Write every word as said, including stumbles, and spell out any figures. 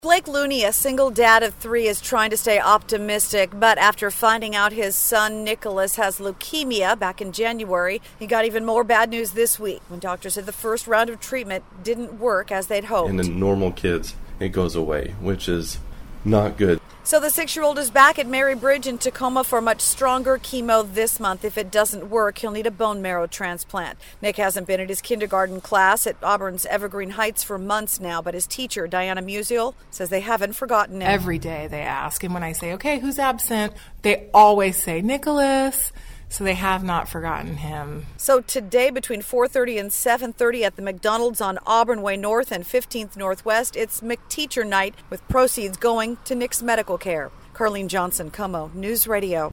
Blake Looney, a single dad of three, is trying to stay optimistic, but after finding out his son Nicholas has leukemia back in January, he got even more bad news this week when doctors said the first round of treatment didn't work as they'd hoped. In the normal kids, it goes away, which is not good. So the six-year-old is back at Mary Bridge in Tacoma for much stronger chemo this month. If it doesn't work, he'll need a bone marrow transplant. Nick hasn't been at his kindergarten class at Auburn's Evergreen Heights for months now, but his teacher, Diana Musial, says they haven't forgotten him. Every day they ask, and when I say, okay, who's absent, they always say, Nicholas. So they have not forgotten him. So today between four thirty and seven thirty at the McDonald's on Auburn Way North and fifteenth Northwest, it's McTeacher Night with proceeds going to Nick's medical care. Carlene Johnson, Como News Radio.